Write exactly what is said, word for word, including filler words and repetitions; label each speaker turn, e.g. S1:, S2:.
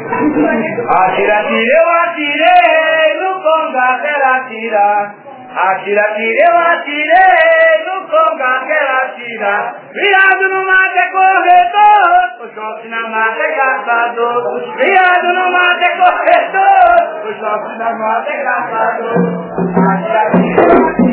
S1: Atira, atira, eu atirei no conga que ela atira. Atira, atira, eu atirei no conga que ela atira. Viado no mato é corredor, o choque na mata é caçador. Viado no mato é corredor, o choque na mata é caçador. Atira, atira, eu atirei.